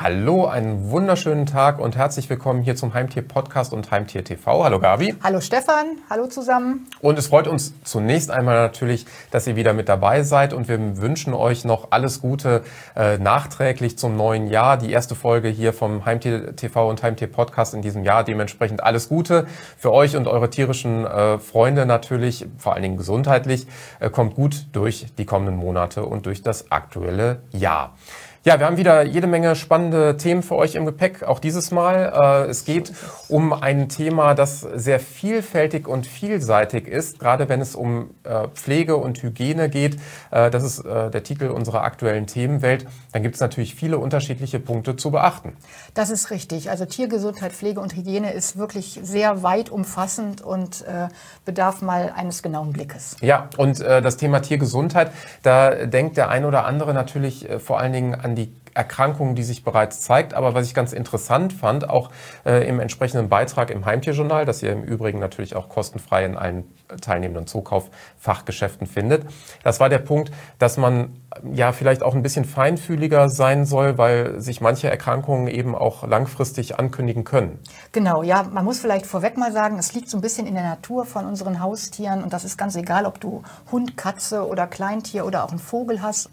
Hallo, einen wunderschönen Tag und herzlich willkommen hier zum Heimtier-Podcast und Heimtier-TV. Hallo Gabi. Hallo Stefan, hallo zusammen. Und es freut uns zunächst einmal natürlich, dass ihr wieder mit dabei seid und wir wünschen euch noch alles Gute nachträglich zum neuen Jahr. Die erste Folge hier vom Heimtier-TV und Heimtier-Podcast in diesem Jahr. Dementsprechend alles Gute für euch und eure tierischen Freunde natürlich, vor allen Dingen gesundheitlich. Kommt gut durch die kommenden Monate und durch das aktuelle Jahr. Ja, wir haben wieder jede Menge spannende Themen für euch im Gepäck, auch dieses Mal. Es geht um ein Thema, das sehr vielfältig und vielseitig ist, gerade wenn es um Pflege und Hygiene geht. Das ist der Titel unserer aktuellen Themenwelt. Dann gibt es natürlich viele unterschiedliche Punkte zu beachten. Das ist richtig. Also Tiergesundheit, Pflege und Hygiene ist wirklich sehr weit umfassend und bedarf mal eines genauen Blickes. Ja, und das Thema Tiergesundheit, da denkt der ein oder andere natürlich vor allen Dingen an die Erkrankung, die sich bereits zeigt. Aber was ich ganz interessant fand, auch im entsprechenden Beitrag im Heimtierjournal, das ihr im Übrigen natürlich auch kostenfrei in allen teilnehmenden Zookauf-Fachgeschäften findet, das war der Punkt, dass man ja vielleicht auch ein bisschen feinfühliger sein soll, weil sich manche Erkrankungen eben auch langfristig ankündigen können. Genau, ja, man muss vielleicht vorweg mal sagen, es liegt so ein bisschen in der Natur von unseren Haustieren und das ist ganz egal, ob du Hund, Katze oder Kleintier oder auch einen Vogel hast.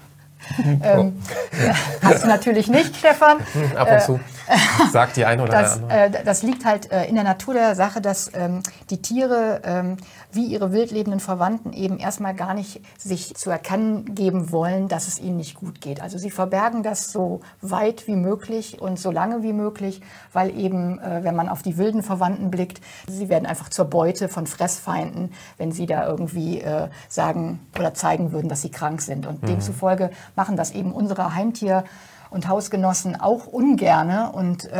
Hast du natürlich nicht, Stefan. Ab und zu sagt die eine oder andere. Das liegt halt in der Natur der Sache, dass die Tiere wie ihre wildlebenden Verwandten eben erstmal gar nicht sich zu erkennen geben wollen, dass es ihnen nicht gut geht. Also sie verbergen das so weit wie möglich und so lange wie möglich, weil eben, wenn man auf die wilden Verwandten blickt, sie werden einfach zur Beute von Fressfeinden, wenn sie da irgendwie sagen oder zeigen würden, dass sie krank sind. Und demzufolge machen das eben unsere Heimtier- und Hausgenossen auch ungerne und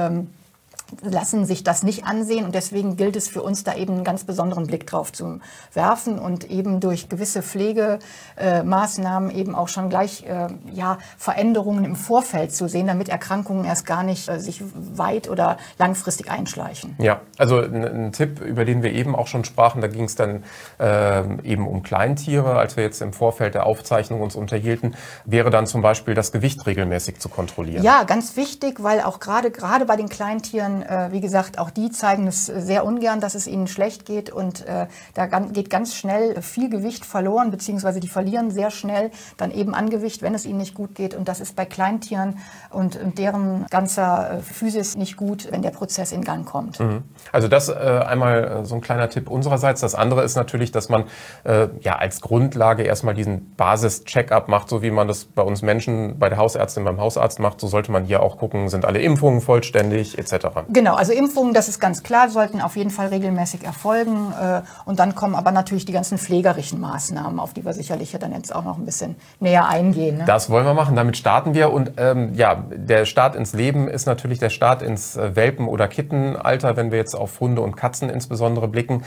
lassen sich das nicht ansehen und deswegen gilt es für uns da eben einen ganz besonderen Blick drauf zu werfen und eben durch gewisse Pflegemaßnahmen eben auch schon gleich Veränderungen im Vorfeld zu sehen, damit Erkrankungen erst gar nicht sich weit oder langfristig einschleichen. Ja, also ein Tipp, über den wir eben auch schon sprachen, da ging es dann eben um Kleintiere, als wir jetzt im Vorfeld der Aufzeichnung uns unterhielten, wäre dann zum Beispiel das Gewicht regelmäßig zu kontrollieren. Ja, ganz wichtig, weil auch gerade bei den Kleintieren, wie gesagt, auch die zeigen es sehr ungern, dass es ihnen schlecht geht und da geht ganz schnell viel Gewicht verloren, beziehungsweise die verlieren sehr schnell dann eben an Gewicht, wenn es ihnen nicht gut geht und das ist bei Kleintieren und deren ganzer Physis nicht gut, wenn der Prozess in Gang kommt. Also das einmal so ein kleiner Tipp unsererseits. Das andere ist natürlich, dass man als Grundlage erstmal diesen Basis-Check-up macht, so wie man das bei uns Menschen, bei der Hausärztin, beim Hausarzt macht. So sollte man hier auch gucken, sind alle Impfungen vollständig etc. Genau, also Impfungen, das ist ganz klar, sollten auf jeden Fall regelmäßig erfolgen. Und dann kommen aber natürlich die ganzen pflegerischen Maßnahmen, auf die wir sicherlich ja dann jetzt auch noch ein bisschen näher eingehen. Ne? Das wollen wir machen, damit starten wir. Und der Start ins Leben ist natürlich der Start ins Welpen- oder Kittenalter, wenn wir jetzt auf Hunde und Katzen insbesondere blicken.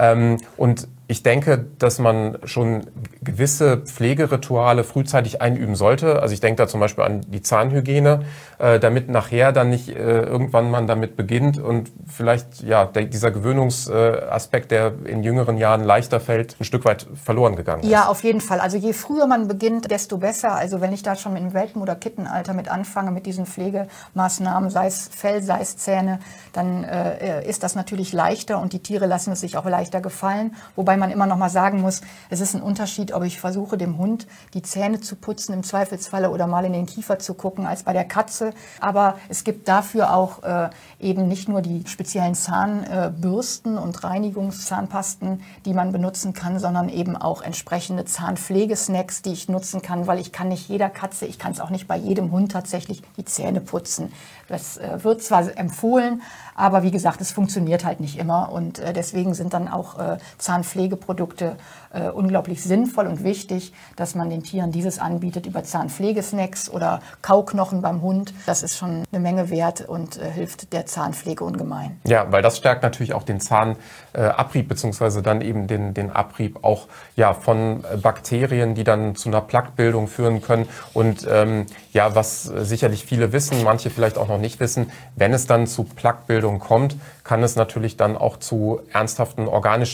Und ich denke, dass man schon gewisse Pflegerituale frühzeitig einüben sollte. Also ich denke da zum Beispiel an die Zahnhygiene, damit nachher dann nicht irgendwann man damit beginnt und vielleicht dieser Gewöhnungsaspekt, der in jüngeren Jahren leichter fällt, ein Stück weit verloren gegangen ist. Ja, auf jeden Fall. Also je früher man beginnt, desto besser. Also wenn ich da schon im Welpen- oder Kittenalter mit anfange, mit diesen Pflegemaßnahmen, sei es Fell, sei es Zähne, dann ist das natürlich leichter und die Tiere lassen es sich auch leichter gefallen. Wobei man immer noch mal sagen muss, es ist ein Unterschied, ob ich versuche, dem Hund die Zähne zu putzen im Zweifelsfalle oder mal in den Kiefer zu gucken, als bei der Katze. Aber es gibt dafür auch eben nicht nur die speziellen Zahnbürsten und Reinigungszahnpasten, die man benutzen kann, sondern eben auch entsprechende Zahnpflegesnacks, die ich nutzen kann, weil ich kann nicht jeder Katze, ich kann es auch nicht bei jedem Hund tatsächlich die Zähne putzen. Das wird zwar empfohlen, aber wie gesagt, es funktioniert halt nicht immer und deswegen sind dann auch Zahnpflegeprodukte unglaublich sinnvoll und wichtig, dass man den Tieren dieses anbietet über Zahnpflegesnacks oder Kauknochen beim Hund. Das ist schon eine Menge wert und hilft der Zahnpflege ungemein. Ja, weil das stärkt natürlich auch den Zahnabrieb beziehungsweise dann eben den Abrieb auch von Bakterien, die dann zu einer Plaquebildung führen können. Und was sicherlich viele wissen, manche vielleicht auch noch nicht wissen, wenn es dann zu Plaquebildung kommt, kann es natürlich dann auch zu ernsthaften organischen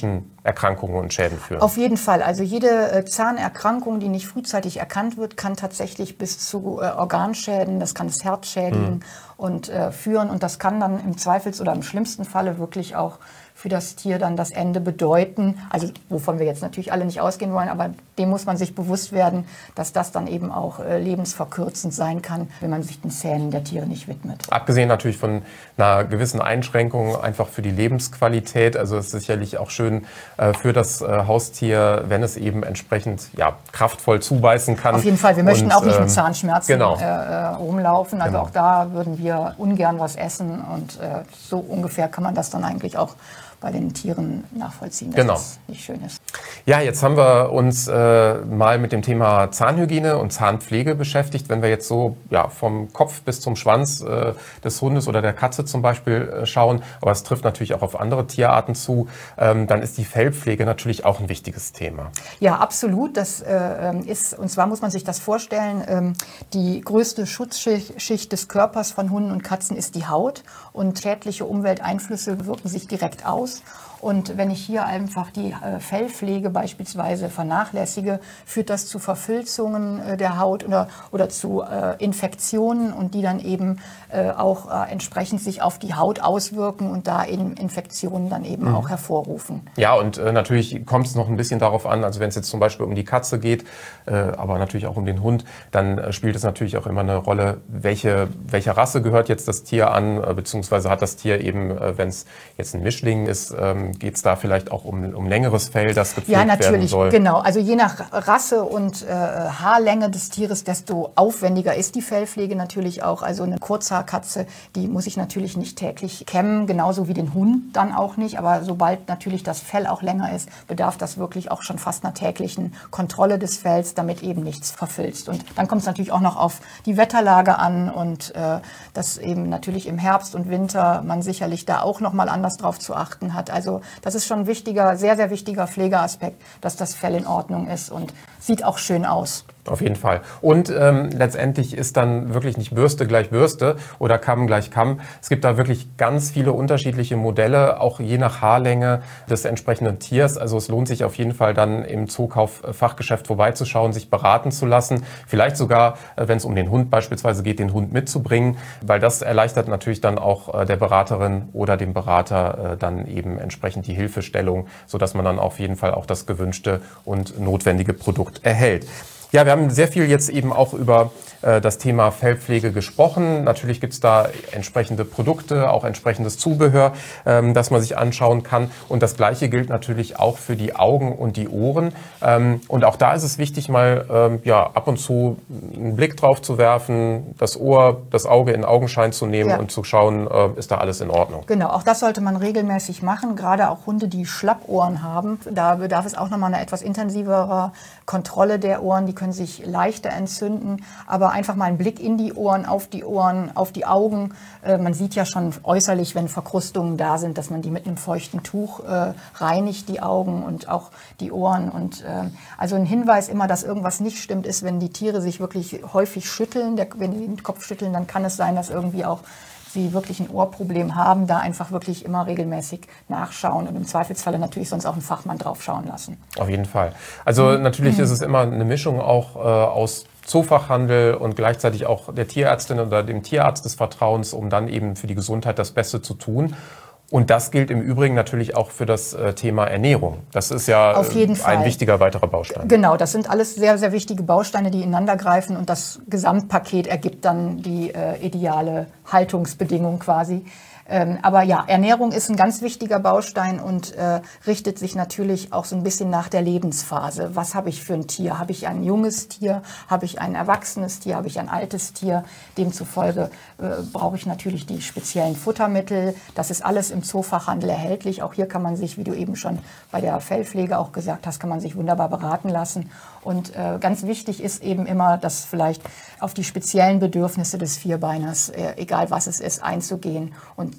Erkrankungen und Schäden führen. Auf jeden Fall. Also jede Zahnerkrankung, die nicht frühzeitig erkannt wird, kann tatsächlich bis zu Organschäden, das kann das Herz schädigen und führen. Und das kann dann im Zweifels- oder im schlimmsten Falle wirklich auch für das Tier dann das Ende bedeuten. Also wovon wir jetzt natürlich alle nicht ausgehen wollen, aber dem muss man sich bewusst werden, dass das dann eben auch lebensverkürzend sein kann, wenn man sich den Zähnen der Tiere nicht widmet. Abgesehen natürlich von einer gewissen Einschränkung einfach für die Lebensqualität. Also es ist sicherlich auch schön für das Haustier, wenn es eben entsprechend kraftvoll zubeißen kann. Auf jeden Fall. Wir möchten auch nicht mit Zahnschmerzen rumlaufen. Also Genau. auch da würden wir ungern was essen. Und so ungefähr kann man das dann eigentlich auch bei den Tieren nachvollziehen, dass das nicht schön ist. Ja, jetzt haben wir uns mal mit dem Thema Zahnhygiene und Zahnpflege beschäftigt. Wenn wir jetzt so vom Kopf bis zum Schwanz des Hundes oder der Katze zum Beispiel schauen, aber es trifft natürlich auch auf andere Tierarten zu, dann ist die Fellpflege natürlich auch ein wichtiges Thema. Ja, absolut. Das ist, und zwar muss man sich das vorstellen, die größte Schutzschicht des Körpers von Hunden und Katzen ist die Haut. Und schädliche Umwelteinflüsse wirken sich direkt aus. Und wenn ich hier einfach die Fellpflege beispielsweise vernachlässige, führt das zu Verfilzungen der Haut oder zu Infektionen und die dann eben auch entsprechend sich auf die Haut auswirken und da eben Infektionen dann eben auch hervorrufen. Ja, und natürlich kommt es noch ein bisschen darauf an, also wenn es jetzt zum Beispiel um die Katze geht, aber natürlich auch um den Hund, dann spielt es natürlich auch immer eine Rolle, welche Rasse gehört jetzt das Tier an, beziehungsweise hat das Tier eben, wenn es jetzt ein Mischling ist, geht es da vielleicht auch um längeres Fell, das gepflegt werden soll? Ja, natürlich, genau. Also je nach Rasse und Haarlänge des Tieres, desto aufwendiger ist die Fellpflege natürlich auch. Also eine Kurzhaarkatze, die muss ich natürlich nicht täglich kämmen, genauso wie den Hund dann auch nicht. Aber sobald natürlich das Fell auch länger ist, bedarf das wirklich auch schon fast einer täglichen Kontrolle des Fells, damit eben nichts verfilzt. Und dann kommt es natürlich auch noch auf die Wetterlage an und dass eben natürlich im Herbst und Winter man sicherlich da auch noch mal anders drauf zu achten hat. Also das ist schon ein wichtiger, sehr, sehr wichtiger Pflegeaspekt, dass das Fell in Ordnung ist und sieht auch schön aus. Auf jeden Fall. Und letztendlich ist dann wirklich nicht Bürste gleich Bürste oder Kamm gleich Kamm. Es gibt da wirklich ganz viele unterschiedliche Modelle, auch je nach Haarlänge des entsprechenden Tiers. Also es lohnt sich auf jeden Fall dann im Zookauf-Fachgeschäft vorbeizuschauen, sich beraten zu lassen. Vielleicht sogar, wenn es um den Hund beispielsweise geht, den Hund mitzubringen, weil das erleichtert natürlich dann auch der Beraterin oder dem Berater dann eben entsprechend die Hilfestellung, sodass man dann auf jeden Fall auch das gewünschte und notwendige Produkt erhält. Ja, wir haben sehr viel jetzt eben auch über das Thema Fellpflege gesprochen. Natürlich gibt's da entsprechende Produkte, auch entsprechendes Zubehör, das man sich anschauen kann. Und das Gleiche gilt natürlich auch für die Augen und die Ohren. Und auch da ist es wichtig, mal ab und zu einen Blick drauf zu werfen, das Auge in Augenschein zu nehmen und zu schauen, ist da alles in Ordnung. Genau, auch das sollte man regelmäßig machen. Gerade auch Hunde, die Schlappohren haben, da bedarf es auch nochmal einer etwas intensiverer Kontrolle der Ohren. Die können sich leichter entzünden, aber einfach mal einen Blick in die Ohren, auf die Augen. Man sieht ja schon äußerlich, wenn Verkrustungen da sind, dass man die mit einem feuchten Tuch reinigt, die Augen und auch die Ohren. Und also ein Hinweis immer, dass irgendwas nicht stimmt, ist, wenn die Tiere sich wirklich häufig schütteln. Wenn die den Kopf schütteln, dann kann es sein, dass irgendwie auch sie wirklich ein Ohrproblem haben, da einfach wirklich immer regelmäßig nachschauen und im Zweifelsfalle natürlich sonst auch einen Fachmann drauf schauen lassen. Auf jeden Fall. Also natürlich ist es immer eine Mischung auch aus Zoofachhandel und gleichzeitig auch der Tierärztin oder dem Tierarzt des Vertrauens, um dann eben für die Gesundheit das Beste zu tun. Und das gilt im Übrigen natürlich auch für das Thema Ernährung. Das ist ja ein wichtiger weiterer Baustein. Genau, das sind alles sehr, sehr wichtige Bausteine, die ineinander greifen und das Gesamtpaket ergibt dann die ideale Haltungsbedingung quasi. Aber ja, Ernährung ist ein ganz wichtiger Baustein und richtet sich natürlich auch so ein bisschen nach der Lebensphase. Was habe ich für ein Tier? Habe ich ein junges Tier? Habe ich ein erwachsenes Tier? Habe ich ein altes Tier? Demzufolge brauche ich natürlich die speziellen Futtermittel. Das ist alles im Zoofachhandel erhältlich. Auch hier kann man sich, wie du eben schon bei der Fellpflege auch gesagt hast, kann man sich wunderbar beraten lassen. Und ganz wichtig ist eben immer, dass vielleicht auf die speziellen Bedürfnisse des Vierbeiners, egal was es ist, einzugehen und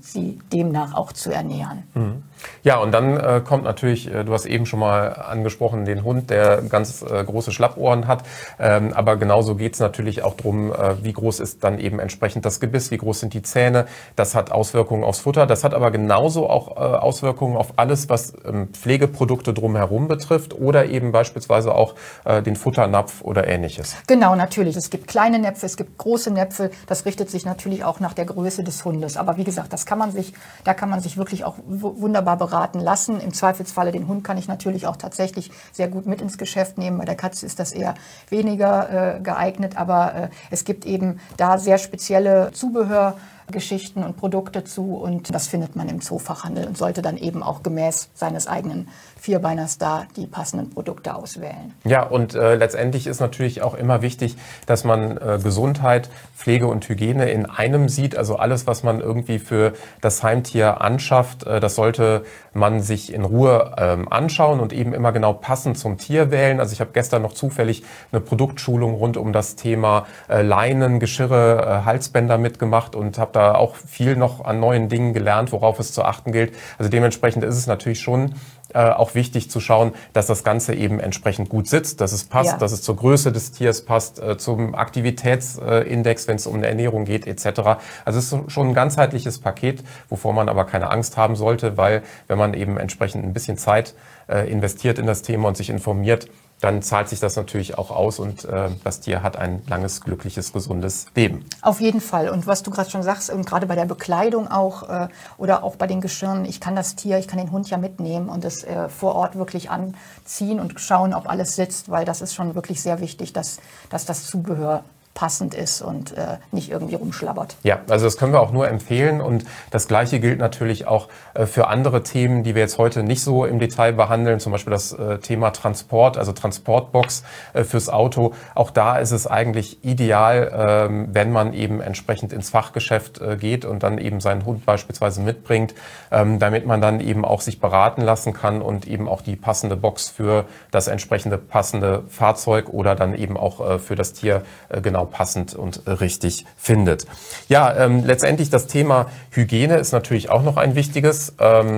sie demnach auch zu ernähren. Ja, und dann kommt natürlich, du hast eben schon mal angesprochen, den Hund, der ganz große Schlappohren hat. Aber genauso geht es natürlich auch darum, wie groß ist dann eben entsprechend das Gebiss, wie groß sind die Zähne. Das hat Auswirkungen aufs Futter. Das hat aber genauso auch Auswirkungen auf alles, was Pflegeprodukte drumherum betrifft oder eben beispielsweise auch den Futternapf oder Ähnliches. Genau, natürlich. Es gibt kleine Näpfe, es gibt große Näpfe. Das richtet sich natürlich auch nach der Größe des Hundes. Aber wie gesagt, da kann man sich wirklich auch wunderbar beraten lassen. Im Zweifelsfalle den Hund kann ich natürlich auch tatsächlich sehr gut mit ins Geschäft nehmen. Bei der Katze ist das eher weniger geeignet. Aber es gibt eben da sehr spezielle Zubehörgeschichten und Produkte zu. Und das findet man im Zoofachhandel und sollte dann eben auch gemäß seines eigenen Vierbeiners da die passenden Produkte auswählen. Ja, und letztendlich ist natürlich auch immer wichtig, dass man Gesundheit, Pflege und Hygiene in einem sieht. Also alles, was man irgendwie für das Heimtier anschafft, das sollte man sich in Ruhe anschauen und eben immer genau passend zum Tier wählen. Also ich habe gestern noch zufällig eine Produktschulung rund um das Thema Leinen, Geschirre, Halsbänder mitgemacht und habe da auch viel noch an neuen Dingen gelernt, worauf es zu achten gilt. Also dementsprechend ist es natürlich schon auch wichtig zu schauen, dass das Ganze eben entsprechend gut sitzt, dass es passt, dass es zur Größe des Tiers passt, zum Aktivitätsindex, wenn es um eine Ernährung geht, etc. Also es ist schon ein ganzheitliches Paket, wovor man aber keine Angst haben sollte, weil wenn man eben entsprechend ein bisschen Zeit investiert in das Thema und sich informiert, dann zahlt sich das natürlich auch aus und das Tier hat ein langes, glückliches, gesundes Leben. Auf jeden Fall. Und was du gerade schon sagst, und gerade bei der Bekleidung auch oder auch bei den Geschirren, ich kann den Hund ja mitnehmen und es vor Ort wirklich anziehen und schauen, ob alles sitzt, weil das ist schon wirklich sehr wichtig, dass das Zubehör passend ist und nicht irgendwie rumschlabbert. Ja, also das können wir auch nur empfehlen und das Gleiche gilt natürlich auch für andere Themen, die wir jetzt heute nicht so im Detail behandeln, zum Beispiel das Thema Transport, also Transportbox fürs Auto. Auch da ist es eigentlich ideal, wenn man eben entsprechend ins Fachgeschäft geht und dann eben seinen Hund beispielsweise mitbringt, damit man dann eben auch sich beraten lassen kann und eben auch die passende Box für das entsprechende passende Fahrzeug oder dann eben auch für das Tier genau passend und richtig findet. Ja, letztendlich das Thema Hygiene ist natürlich auch noch ein wichtiges.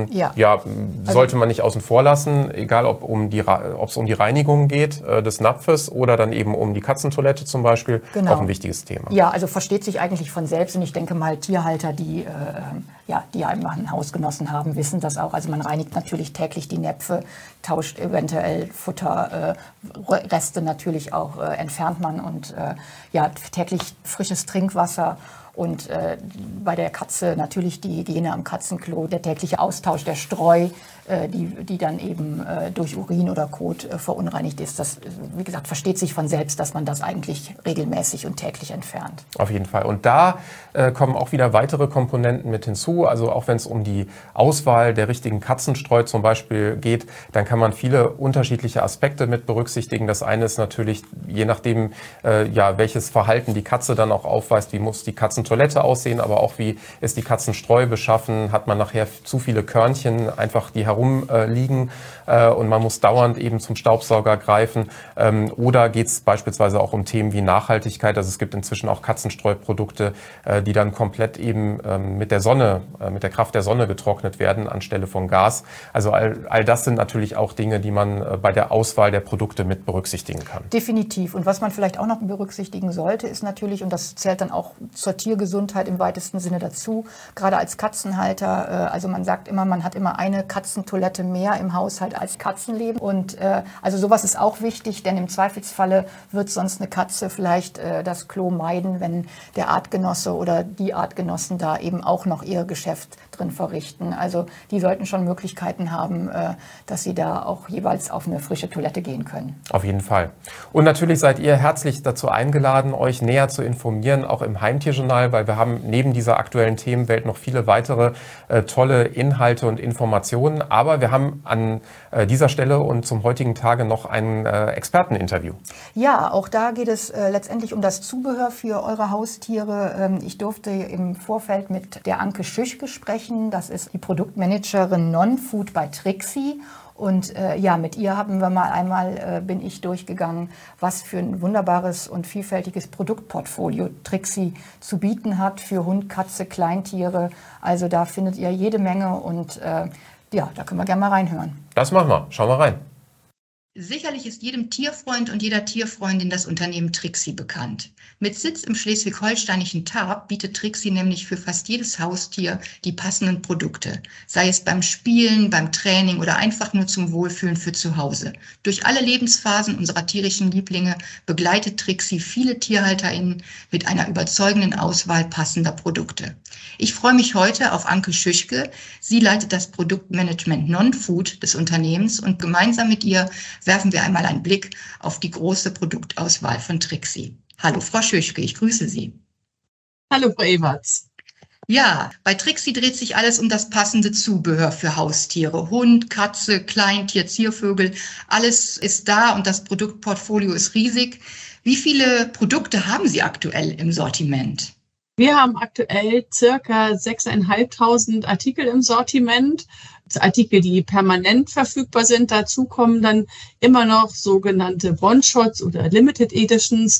Sollte man nicht außen vor lassen, egal ob es um die Reinigung geht des Napfes oder dann eben um die Katzentoilette zum Beispiel. Genau. Auch ein wichtiges Thema. Ja, also versteht sich eigentlich von selbst und ich denke mal Tierhalter, die einmal einen Hausgenossen haben, wissen das auch. Also man reinigt natürlich täglich die Näpfe, tauscht eventuell Futterreste natürlich auch, entfernt man und täglich frisches Trinkwasser und bei der Katze natürlich die Hygiene am Katzenklo, der tägliche Austausch der Streu, die dann eben durch Urin oder Kot verunreinigt ist. Das, wie gesagt, versteht sich von selbst, dass man das eigentlich regelmäßig und täglich entfernt. Auf jeden Fall. Und da kommen auch wieder weitere Komponenten mit hinzu. Also auch wenn es um die Auswahl der richtigen Katzenstreu zum Beispiel geht, dann kann man viele unterschiedliche Aspekte mit berücksichtigen. Das eine ist natürlich, je nachdem, welches Verhalten die Katze dann auch aufweist, wie muss die Katzentoilette aussehen, aber auch wie ist die Katzenstreu beschaffen, hat man nachher zu viele Körnchen einfach, die herumliegen und man muss dauernd eben zum Staubsauger greifen. Oder geht es beispielsweise auch um Themen wie Nachhaltigkeit. Also es gibt inzwischen auch Katzenstreuprodukte, die dann komplett eben mit der Sonne, mit der Kraft der Sonne getrocknet werden anstelle von Gas. Also all das sind natürlich auch Dinge, die man bei der Auswahl der Produkte mit berücksichtigen kann. Definitiv. Und was man vielleicht auch noch berücksichtigen sollte, ist natürlich, und das zählt dann auch zur Tiergesundheit im weitesten Sinne dazu, gerade als Katzenhalter, also man sagt immer, man hat immer eine Katzentoilette mehr im Haushalt als Katzenleben. Und also sowas ist auch wichtig, denn im Zweifelsfalle wird sonst eine Katze vielleicht das Klo meiden, wenn der Artgenosse oder die Artgenossen da eben auch noch ihr Geschäft drin verrichten. Also die sollten schon Möglichkeiten haben, dass sie da auch jeweils auf eine frische Toilette gehen können. Auf jeden Fall. Und natürlich seid ihr herzlich dazu eingeladen, euch näher zu informieren, auch im Heimtierjournal, weil wir haben neben dieser aktuellen Themenwelt noch viele weitere tolle Inhalte und Informationen. Aber wir haben an dieser Stelle und zum heutigen Tage noch ein Experteninterview. Ja, auch da geht es letztendlich um das Zubehör für eure Haustiere. Ich durfte im Vorfeld mit der Anke Schüchke sprechen. Das ist die Produktmanagerin Non-Food bei Trixie. Und ja, mit ihr haben wir mal einmal, bin ich durchgegangen, was für ein wunderbares und vielfältiges Produktportfolio Trixie zu bieten hat für Hund, Katze, Kleintiere. Also da findet ihr jede Menge und ja, da können wir gerne mal reinhören. Das machen wir. Schauen wir rein. Sicherlich ist jedem Tierfreund und jeder Tierfreundin das Unternehmen Trixie bekannt. Mit Sitz im schleswig-holsteinischen Tarp bietet Trixie nämlich für fast jedes Haustier die passenden Produkte, sei es beim Spielen, beim Training oder einfach nur zum Wohlfühlen für zu Hause. Durch alle Lebensphasen unserer tierischen Lieblinge begleitet Trixie viele TierhalterInnen mit einer überzeugenden Auswahl passender Produkte. Ich freue mich heute auf Anke Schüchke. Sie leitet das Produktmanagement Non-Food des Unternehmens und gemeinsam mit ihr werfen wir einmal einen Blick auf die große Produktauswahl von Trixie. Hallo Frau Schüchke, ich grüße Sie. Hallo Frau Ewerts. Ja, bei Trixie dreht sich alles um das passende Zubehör für Haustiere. Hund, Katze, Kleintier, Ziervögel, alles ist da und das Produktportfolio ist riesig. Wie viele Produkte haben Sie aktuell im Sortiment? Wir haben aktuell circa 6.500 Artikel im Sortiment. Artikel, die permanent verfügbar sind. Dazu kommen dann immer noch sogenannte One-Shots oder Limited Editions,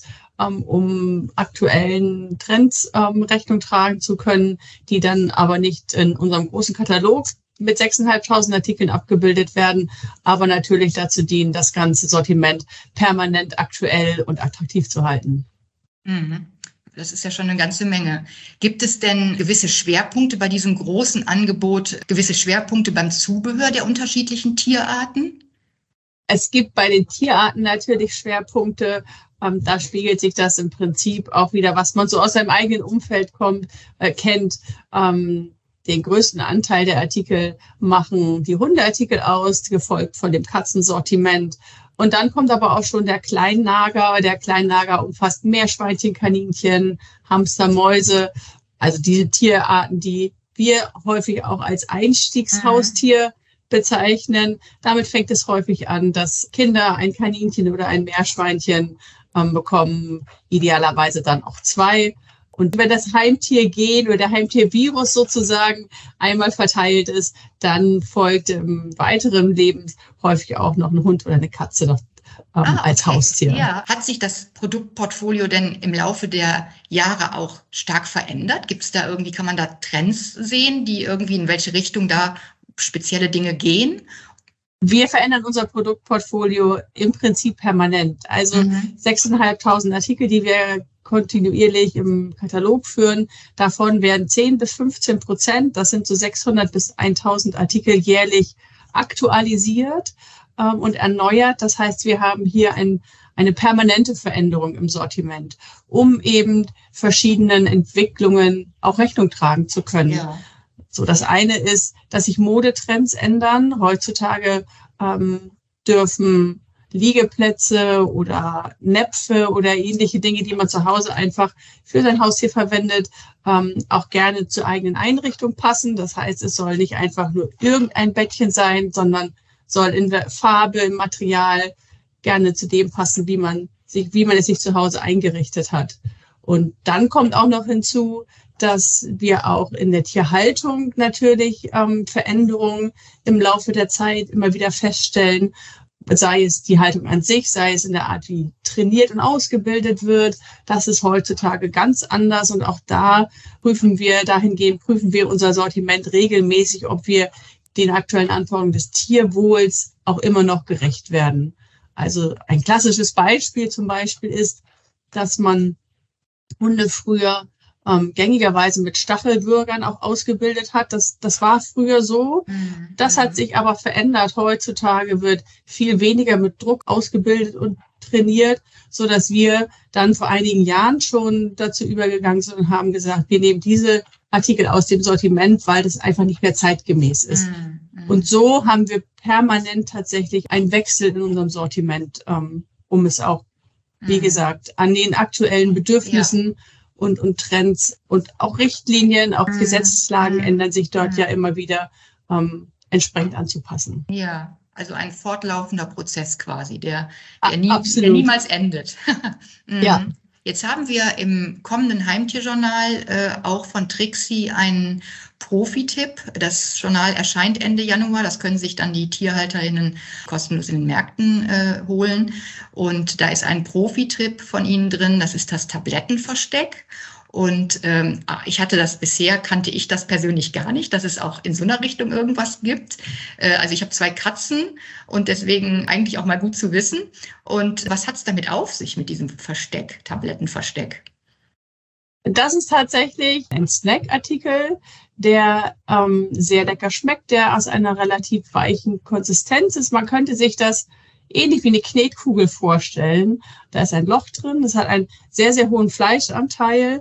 um aktuellen Trends Rechnung tragen zu können, die dann aber nicht in unserem großen Katalog mit 6.500 Artikeln abgebildet werden, aber natürlich dazu dienen, das ganze Sortiment permanent aktuell und attraktiv zu halten. Mhm. Das ist ja schon eine ganze Menge. Gibt es denn gewisse Schwerpunkte bei diesem großen Angebot, gewisse Schwerpunkte beim Zubehör der unterschiedlichen Tierarten? Es gibt bei den Tierarten natürlich Schwerpunkte. Da spiegelt sich das im Prinzip auch wieder, was man so aus seinem eigenen Umfeld kennt. Den größten Anteil der Artikel machen die Hundeartikel aus, gefolgt von dem Katzensortiment. Und dann kommt aber auch schon der Kleinnager. Der Kleinnager umfasst Meerschweinchen, Kaninchen, Hamster, Mäuse. Also diese Tierarten, die wir häufig auch als Einstiegshaustier bezeichnen. Damit fängt es häufig an, dass Kinder ein Kaninchen oder ein Meerschweinchen bekommen, idealerweise dann auch 2. Und wenn das Heimtiergen oder der Heimtiervirus sozusagen einmal verteilt ist, dann folgt im weiteren Leben häufig auch noch ein Hund oder eine Katze noch, als Haustier. Ja. Hat sich das Produktportfolio denn im Laufe der Jahre auch stark verändert? Gibt es da irgendwie, kann man da Trends sehen, die irgendwie in welche Richtung da spezielle Dinge gehen? Wir verändern unser Produktportfolio im Prinzip permanent. Also 6.500 Artikel, die wir kontinuierlich im Katalog führen. Davon werden 10-15%, das sind so 600 bis 1.000 Artikel jährlich aktualisiert und erneuert. Das heißt, wir haben hier eine permanente Veränderung im Sortiment, um eben verschiedenen Entwicklungen auch Rechnung tragen zu können. Ja. So, das eine ist, dass sich Modetrends ändern. Heutzutage dürfen Liegeplätze oder Näpfe oder ähnliche Dinge, die man zu Hause einfach für sein Haustier verwendet, auch gerne zur eigenen Einrichtung passen. Das heißt, es soll nicht einfach nur irgendein Bettchen sein, sondern soll in der Farbe, im Material gerne zu dem passen, wie man es sich zu Hause eingerichtet hat. Und dann kommt auch noch hinzu, dass wir auch in der Tierhaltung natürlich Veränderungen im Laufe der Zeit immer wieder feststellen, sei es die Haltung an sich, sei es in der Art, wie trainiert und ausgebildet wird. Das ist heutzutage ganz anders und auch da prüfen wir unser Sortiment regelmäßig, ob wir den aktuellen Anforderungen des Tierwohls auch immer noch gerecht werden. Also ein klassisches Beispiel zum Beispiel ist, dass man Hunde früher gängigerweise mit Stachelbürgern auch ausgebildet hat. Das war früher so. Das hat sich aber verändert. Heutzutage wird viel weniger mit Druck ausgebildet und trainiert, so dass wir dann vor einigen Jahren schon dazu übergegangen sind und haben gesagt, wir nehmen diese Artikel aus dem Sortiment, weil das einfach nicht mehr zeitgemäß ist. Und so haben wir permanent tatsächlich einen Wechsel in unserem Sortiment, um es auch, wie gesagt, an den aktuellen Bedürfnissen und Trends und auch Richtlinien, auch Gesetzeslagen ändern sich dort ja immer wieder entsprechend anzupassen. Ja, also ein fortlaufender Prozess quasi, der niemals endet. Ja. Jetzt haben wir im kommenden Heimtierjournal auch von Trixie einen Profi-Tipp. Das Journal erscheint Ende Januar. Das können sich dann die TierhalterInnen kostenlos in den Märkten holen. Und da ist ein Profi-Tipp von Ihnen drin. Das ist das Tablettenversteck. Und kannte ich das persönlich gar nicht, dass es auch in so einer Richtung irgendwas gibt. Also ich habe 2 Katzen und deswegen eigentlich auch mal gut zu wissen. Und was hat es damit auf sich mit diesem Versteck, Tablettenversteck? Das ist tatsächlich ein Snackartikel, der sehr lecker schmeckt, der aus einer relativ weichen Konsistenz ist. Man könnte sich das ähnlich wie eine Knetkugel vorstellen. Da ist ein Loch drin, das hat einen sehr, sehr hohen Fleischanteil,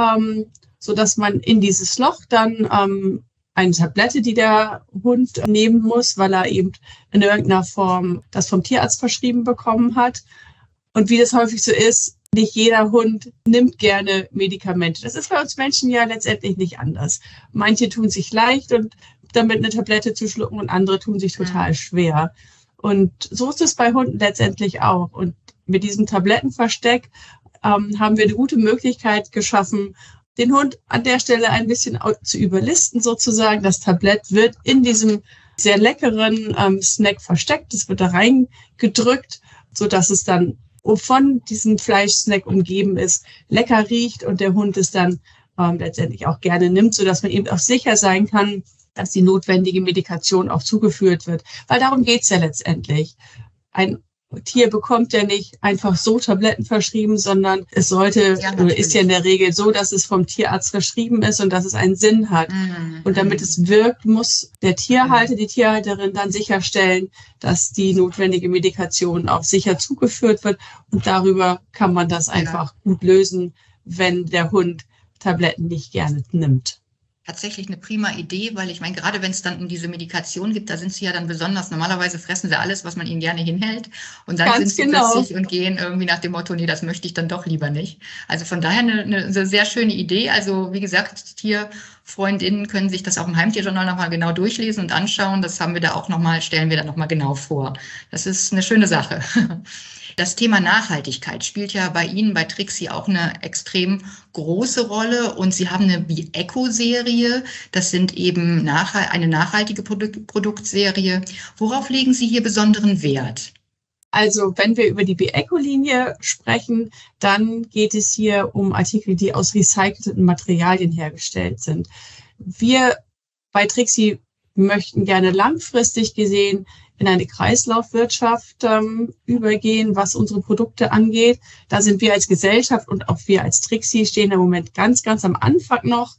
so dass man in dieses Loch dann eine Tablette, die der Hund nehmen muss, weil er eben in irgendeiner Form das vom Tierarzt verschrieben bekommen hat. Und wie das häufig so ist, nicht jeder Hund nimmt gerne Medikamente. Das ist bei uns Menschen ja letztendlich nicht anders. Manche tun sich leicht, und damit eine Tablette zu schlucken, und andere tun sich total schwer. Und so ist es bei Hunden letztendlich auch. Und mit diesem Tablettenversteck haben wir eine gute Möglichkeit geschaffen, den Hund an der Stelle ein bisschen zu überlisten sozusagen. Das Tablett wird in diesem sehr leckeren Snack versteckt. Es wird da reingedrückt, sodass es dann von diesem Fleischsnack umgeben ist, lecker riecht und der Hund es dann letztendlich auch gerne nimmt, sodass man eben auch sicher sein kann, dass die notwendige Medikation auch zugeführt wird. Weil darum geht's ja letztendlich. Ein Tier bekommt ja nicht einfach so Tabletten verschrieben, sondern es ist ja in der Regel so, dass es vom Tierarzt verschrieben ist und dass es einen Sinn hat. Und damit es wirkt, muss der Tierhalter, die Tierhalterin dann sicherstellen, dass die notwendige Medikation auch sicher zugeführt wird. Und darüber kann man das einfach gut lösen, wenn der Hund Tabletten nicht gerne nimmt. Tatsächlich eine prima Idee, weil ich meine, gerade wenn es dann um diese Medikation gibt, da sind sie ja dann besonders, normalerweise fressen sie alles, was man ihnen gerne hinhält, und dann sind sie plötzlich und gehen irgendwie nach dem Motto, nee, das möchte ich dann doch lieber nicht. Also von daher eine sehr schöne Idee. Also wie gesagt, Tierfreundinnen können sich das auch im Heimtierjournal nochmal genau durchlesen und anschauen. Das haben wir da auch stellen wir da nochmal genau vor. Das ist eine schöne Sache. Das Thema Nachhaltigkeit spielt ja bei Ihnen, bei Trixie, auch eine extrem große Rolle. Und Sie haben eine Bieco-Serie. Das sind eben eine nachhaltige Produktserie. Worauf legen Sie hier besonderen Wert? Also wenn wir über die Bieco-Linie sprechen, dann geht es hier um Artikel, die aus recycelten Materialien hergestellt sind. Wir bei Trixie möchten gerne langfristig gesehen in eine Kreislaufwirtschaft übergehen, was unsere Produkte angeht. Da sind wir als Gesellschaft und auch wir als Trixie stehen im Moment ganz, ganz am Anfang noch.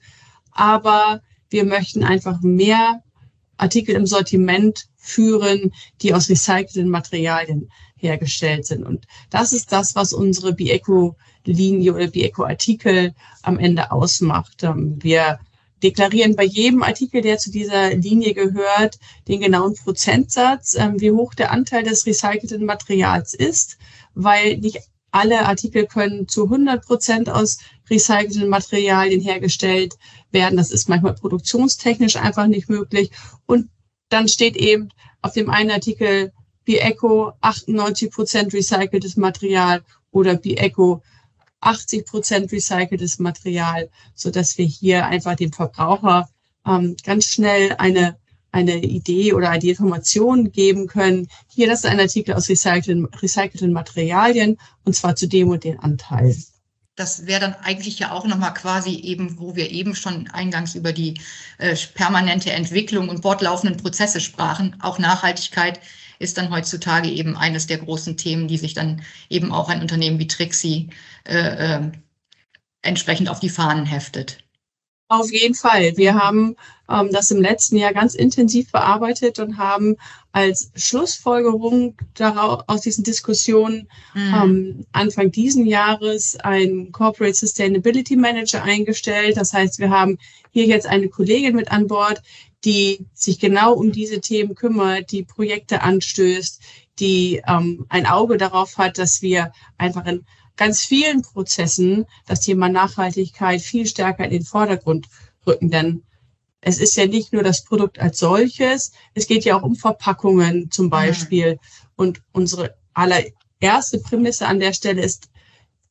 Aber wir möchten einfach mehr Artikel im Sortiment führen, die aus recycelten Materialien hergestellt sind. Und das ist das, was unsere Bieco-Linie oder Bieco-Artikel am Ende ausmacht. Wir deklarieren bei jedem Artikel, der zu dieser Linie gehört, den genauen Prozentsatz, wie hoch der Anteil des recycelten Materials ist, weil nicht alle Artikel können zu 100% aus recycelten Materialien hergestellt werden. Das ist manchmal produktionstechnisch einfach nicht möglich. Und dann steht eben auf dem einen Artikel Bieco 98% recyceltes Material oder Bieco 80% recyceltes Material, so dass wir hier einfach dem Verbraucher ganz schnell eine Idee oder die Information geben können. Hier, das ist ein Artikel aus recycelten Materialien, und zwar zu dem und den Anteil. Das wäre dann eigentlich ja auch nochmal quasi eben, wo wir eben schon eingangs über die permanente Entwicklung und fortlaufenden Prozesse sprachen. Auch Nachhaltigkeit ist dann heutzutage eben eines der großen Themen, die sich dann eben auch ein Unternehmen wie Trixie entsprechend auf die Fahnen heftet. Auf jeden Fall. Wir haben das im letzten Jahr ganz intensiv bearbeitet und haben als Schlussfolgerung daraus, aus diesen Diskussionen Anfang diesen Jahres einen Corporate Sustainability Manager eingestellt. Das heißt, wir haben hier jetzt eine Kollegin mit an Bord, die sich genau um diese Themen kümmert, die Projekte anstößt, die ein Auge darauf hat, dass wir einfach in ganz vielen Prozessen das Thema Nachhaltigkeit viel stärker in den Vordergrund rücken. Denn es ist ja nicht nur das Produkt als solches, es geht ja auch um Verpackungen zum Beispiel. Und unsere allererste Prämisse an der Stelle ist,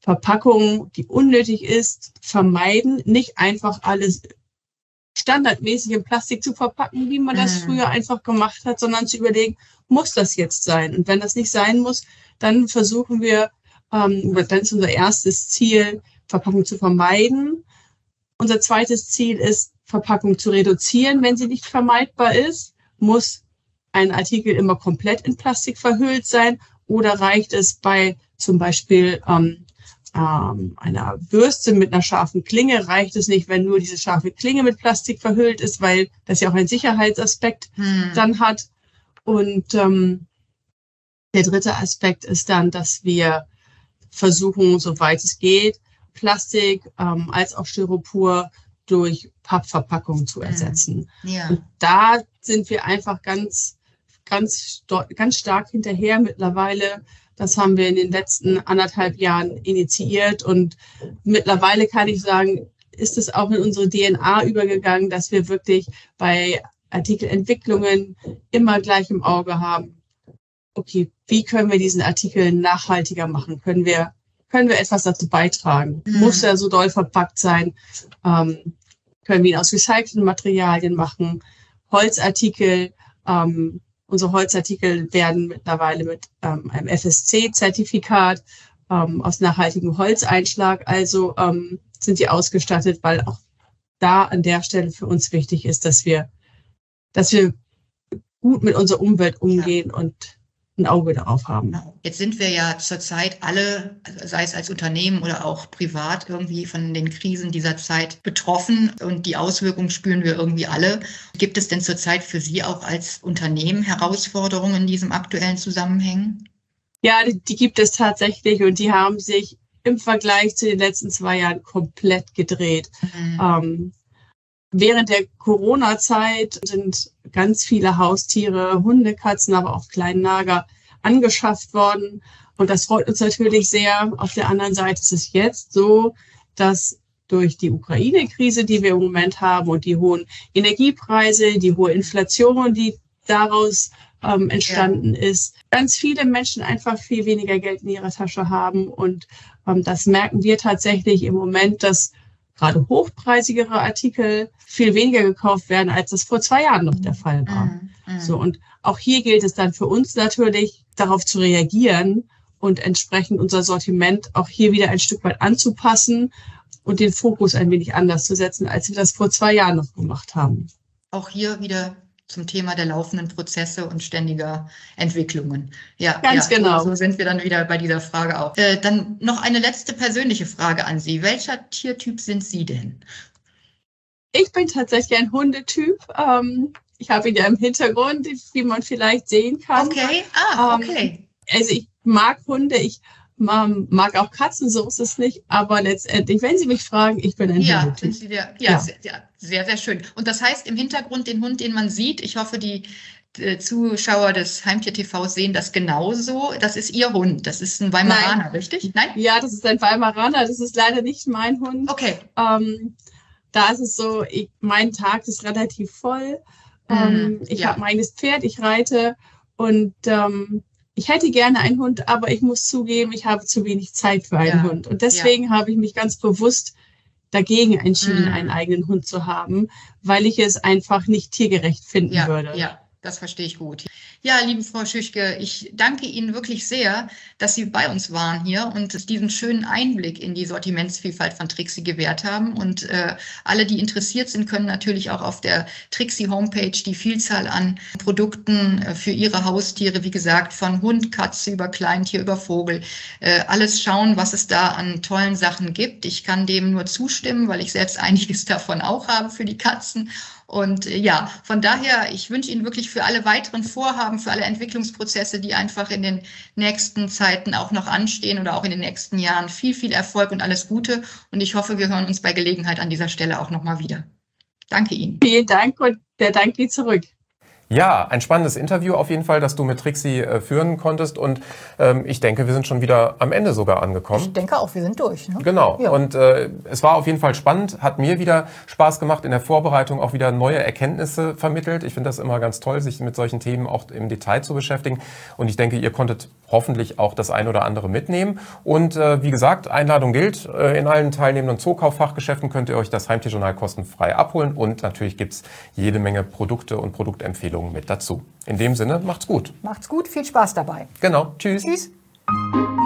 Verpackung, die unnötig ist, vermeiden, nicht einfach alles standardmäßig in Plastik zu verpacken, wie man das früher einfach gemacht hat, sondern zu überlegen, muss das jetzt sein? Und wenn das nicht sein muss, dann versuchen wir, dann ist unser erstes Ziel, Verpackung zu vermeiden. Unser zweites Ziel ist, Verpackung zu reduzieren. Wenn sie nicht vermeidbar ist, muss ein Artikel immer komplett in Plastik verhüllt sein oder reicht es bei zum Beispiel einer Bürste mit einer scharfen Klinge, reicht es nicht, wenn nur diese scharfe Klinge mit Plastik verhüllt ist, weil das ja auch einen Sicherheitsaspekt dann hat. Und der dritte Aspekt ist dann, dass wir versuchen, soweit es geht, Plastik als auch Styropor durch Pappverpackung zu ersetzen. Ja. Und da sind wir einfach ganz stark hinterher mittlerweile. Das haben wir in den letzten 1,5 Jahren initiiert und mittlerweile kann ich sagen, ist es auch in unsere DNA übergegangen, dass wir wirklich bei Artikelentwicklungen immer gleich im Auge haben, okay, wie können wir diesen Artikel nachhaltiger machen? Können wir etwas dazu beitragen? Muss er so doll verpackt sein? Können wir ihn aus recycelten Materialien machen? Holzartikel, unsere Holzartikel werden mittlerweile mit einem FSC-Zertifikat aus nachhaltigem Holzeinschlag, also sind die ausgestattet, weil auch da an der Stelle für uns wichtig ist, dass wir gut mit unserer Umwelt umgehen und ein Auge darauf haben. Jetzt sind wir ja zurzeit alle, sei es als Unternehmen oder auch privat, irgendwie von den Krisen dieser Zeit betroffen und die Auswirkungen spüren wir irgendwie alle. Gibt es denn zurzeit für Sie auch als Unternehmen Herausforderungen in diesem aktuellen Zusammenhang? Ja, die gibt es tatsächlich und die haben sich im Vergleich zu den letzten 2 Jahren komplett gedreht. Während der Corona-Zeit sind ganz viele Haustiere, Hunde, Katzen, aber auch Kleinnager angeschafft worden. Und das freut uns natürlich sehr. Auf der anderen Seite ist es jetzt so, dass durch die Ukraine-Krise, die wir im Moment haben und die hohen Energiepreise, die hohe Inflation, die daraus entstanden ist, ganz viele Menschen einfach viel weniger Geld in ihrer Tasche haben. Und das merken wir tatsächlich im Moment, dass gerade hochpreisigere Artikel viel weniger gekauft werden, als das vor 2 Jahren noch der Fall war. So, und auch hier gilt es dann für uns natürlich, darauf zu reagieren und entsprechend unser Sortiment auch hier wieder ein Stück weit anzupassen und den Fokus ein wenig anders zu setzen, als wir das vor 2 Jahren noch gemacht haben. Auch hier wieder zum Thema der laufenden Prozesse und ständiger Entwicklungen. Ja, ganz genau. So sind wir dann wieder bei dieser Frage auch. Dann noch eine letzte persönliche Frage an Sie. Welcher Tiertyp sind Sie denn? Ich bin tatsächlich ein Hundetyp. Ich habe ihn ja im Hintergrund, wie man vielleicht sehen kann. Okay, okay. Also ich mag Hunde, ich mag auch Katzen, so ist es nicht. Aber letztendlich, wenn Sie mich fragen, ich bin ein Hundetyp. Sehr, sehr schön. Und das heißt im Hintergrund den Hund, den man sieht, ich hoffe, die Zuschauer des Heimtier TV sehen das genauso. Das ist Ihr Hund. Das ist ein Weimaraner, richtig? Nein? Ja, das ist ein Weimaraner. Das ist leider nicht mein Hund. Okay. Da ist es so, mein Tag ist relativ voll. Ich habe mein eigenes Pferd, ich reite und ich hätte gerne einen Hund, aber ich muss zugeben, ich habe zu wenig Zeit für einen Hund. Und deswegen habe ich mich ganz bewusst dagegen entschieden, einen eigenen Hund zu haben, weil ich es einfach nicht tiergerecht finden würde. Ja, das verstehe ich gut. Ja, liebe Frau Schüchke, ich danke Ihnen wirklich sehr, dass Sie bei uns waren hier und diesen schönen Einblick in die Sortimentsvielfalt von Trixi gewährt haben. Und alle, die interessiert sind, können natürlich auch auf der Trixi-Homepage die Vielzahl an Produkten für ihre Haustiere, wie gesagt, von Hund, Katze über Kleintier, über Vogel, alles schauen, was es da an tollen Sachen gibt. Ich kann dem nur zustimmen, weil ich selbst einiges davon auch habe für die Katzen. Und ja, von daher, ich wünsche Ihnen wirklich für alle weiteren Vorhaben, für alle Entwicklungsprozesse, die einfach in den nächsten Zeiten auch noch anstehen oder auch in den nächsten Jahren viel, viel Erfolg und alles Gute. Und ich hoffe, wir hören uns bei Gelegenheit an dieser Stelle auch nochmal wieder. Danke Ihnen. Vielen Dank und der Dank geht zurück. Ja, ein spannendes Interview auf jeden Fall, das du mit Trixi führen konntest und ich denke, wir sind schon wieder am Ende sogar angekommen. Ich denke auch, wir sind durch. Ne? Genau, ja. Und es war auf jeden Fall spannend, hat mir wieder Spaß gemacht, in der Vorbereitung auch wieder neue Erkenntnisse vermittelt. Ich finde das immer ganz toll, sich mit solchen Themen auch im Detail zu beschäftigen und ich denke, ihr konntet hoffentlich auch das ein oder andere mitnehmen. Und wie gesagt, Einladung gilt. In allen teilnehmenden Zookauffachgeschäften könnt ihr euch das Heimtierjournal kostenfrei abholen. Und natürlich gibt's jede Menge Produkte und Produktempfehlungen mit dazu. In dem Sinne, macht's gut. Macht's gut, viel Spaß dabei. Genau, tschüss. Tschüss.